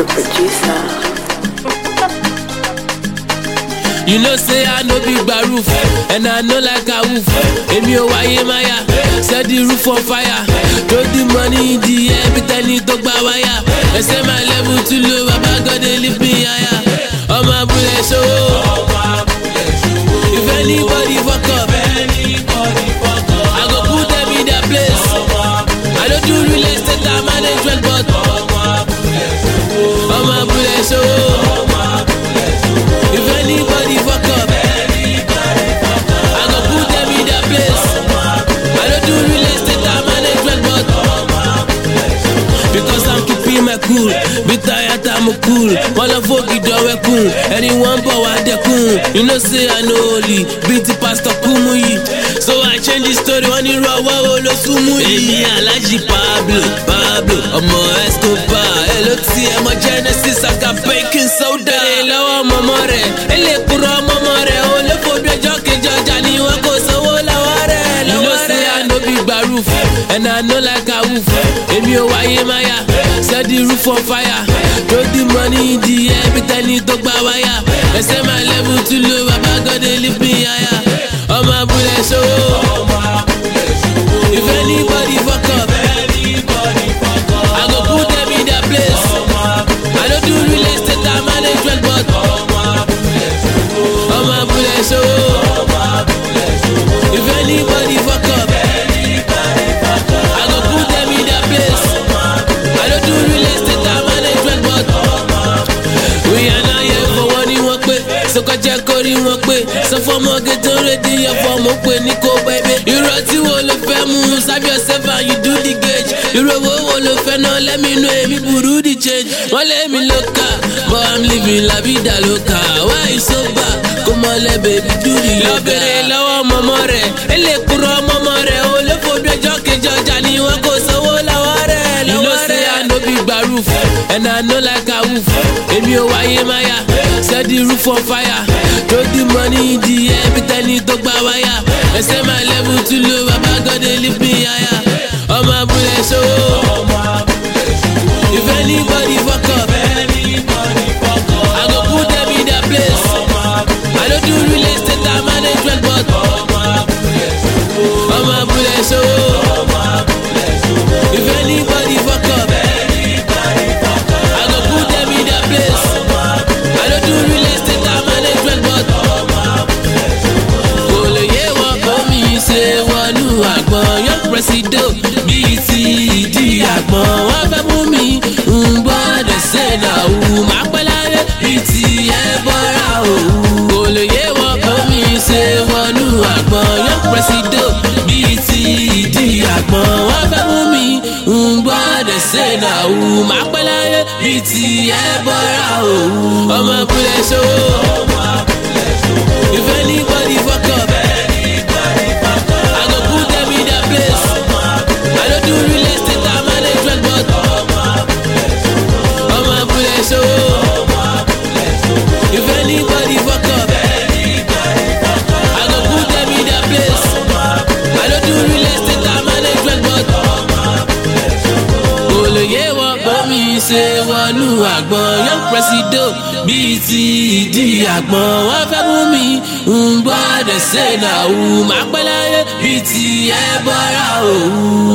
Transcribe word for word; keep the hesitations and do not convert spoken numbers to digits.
Master producer. You know say I no big baroof, and I know like a woof. Emi o waye maya, set the roof on fire. Throw the money in the air, be tell it to gba wire. They say my level too low, Baba God they lift me higher. All my bullet show, if anybody fuck up, I go put them in their place. I don't do real estate, I management, but all my bullet show. If anybody fuck up, I go put them in their place. I don't do real estate, I management, but because I'm keeping my cool, be tired, I'm cool. Wanna fuck it, do we cool. Anyone but what they cool. You know say I know only beat the pastor Kumuyi. So I change the story when you raw wow lo sumuyi. Emi Alaji Pablo, Pablo, Omo Escobar. Hello T, I'm a Genesis, I got baking soda. Hello mama re, ele kuro mama re. Ole phobia jockey Georgia ni wako so la ware. You know say I know big baroof, and I know like a woof. Emi o waye maya, set the roof on fire. Throw the money in the air, be tell it to gba wire. They say my level too low, Baba God they lift me higher. All my bullet show. If anybody fuck up, I go put them in their place. I don't do real estate, I management, but all my bullet show. If anybody fuck up, I go put them in their place. I don't do real estate, I management, but we are not here for one in one way. So go check out in one way. So for more get already, you for more way, Nico baby. You run to all of them, save yourself and you do the gauge. You roll all of them, let me know if you do the change. Well, let me look up, but I'm living la vida loca. Why you so bad? Come on, let baby do the yoga. Love mama re, ele kuro mama re. Ole phobia jockey Georgia ni wako so la ware. You know say I know big baroof, and I know like a woof. Emi o waye maya, set the roof on fire. Throw the money in the air, be tell it to gba wire. They say my level too low, Baba God they lift me higher. All my bullet show. If anybody fuck up, I go put them in their place. I don't do real estate, I management, but all my bullet show. If anybody fuck up, I go put them in their place. I don't do real estate, I management, but Ole ye wa komi se wanu agbon young president B T D agbon wa fe mu mi ngbo de se na u ma pelare B T e bora o. Ole ye wa komi se wanu agbon young president B T D agbon wa fe mu mi ngbo de se na u ma pelare B T e bora o. Omo bullet show. If anybody fuck up, I go put them in their place. I don't do real estate, I management, but all my bullet show. If anybody fuck up, I go put them in their place. I don't do real estate, I management, but Ole ye wa bomi se wanu agbon young president B T D agbon wa fe mu mi ngbo de se na u ma pelaye B T e bora o.